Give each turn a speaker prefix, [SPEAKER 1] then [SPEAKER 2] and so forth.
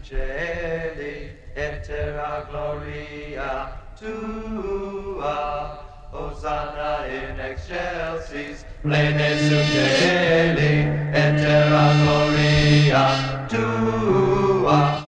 [SPEAKER 1] celi, et terra gloria tua. Hosanna in excelsis, plene sunt celi, et terra gloria tua.